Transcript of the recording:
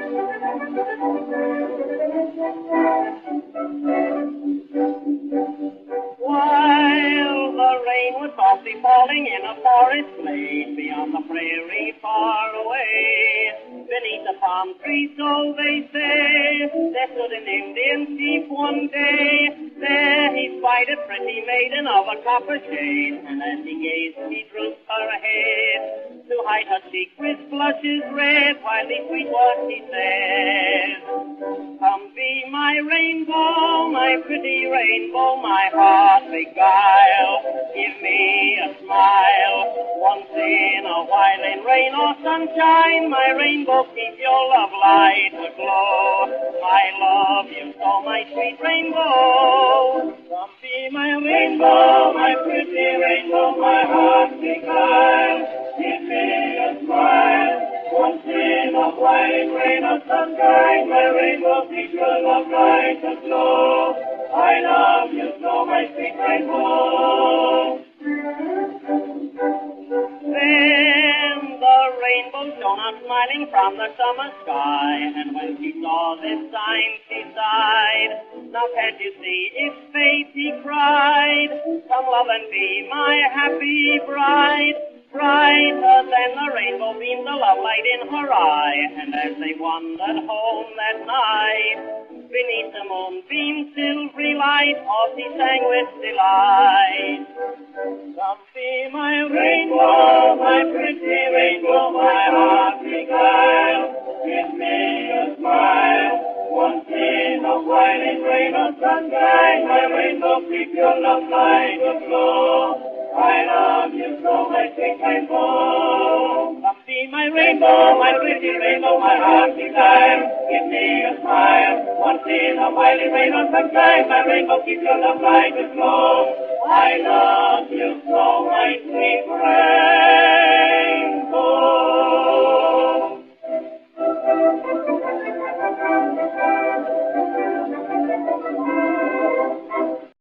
While the rain was softly falling in a forest glade beyond the prairie far away, beneath the palm trees, so they say, there stood an Indian chief one day. There he spied a pretty maiden of a copper shade, and as he gazed, he drooped her head to hide her cheek with blushes red, while he sweet what he said. Come be my rainbow, my pretty rainbow, my heart beguile. Give me a smile, once in a while, in rain or sunshine, my rainbow, keep your love light aglow. I love you so, my sweet rainbow. Come be my rainbow, my pretty rainbow, my heart beguile. Give me a smile, once in a while, in rain or sunshine, my rainbow, keep your love light aglow. I love you so, my sweet rainbow. Then the rainbow shone out smiling from the summer sky, and when she saw this sign, she sighed. Now can't you see it's fate, he cried. Come love and be my happy bride. Brighter than the rainbow beamed the love light in her eye, and as they wandered home that night, beneath the moonbeam's silvery light, oft he sang with delight. Come be my rainbow, my pretty rainbow, my heart beguile. Give me a smile, once in a while, in rain or sunshine, my rainbow, keep your love light aglow. I love you so, my sweet rainbow. Come be my rainbow, my pretty rainbow, my heart beguile. Give me a smile, once in a while, in rain or sunshine, my rainbow, keep your love light aglow. I love you so, my sweet rainbow.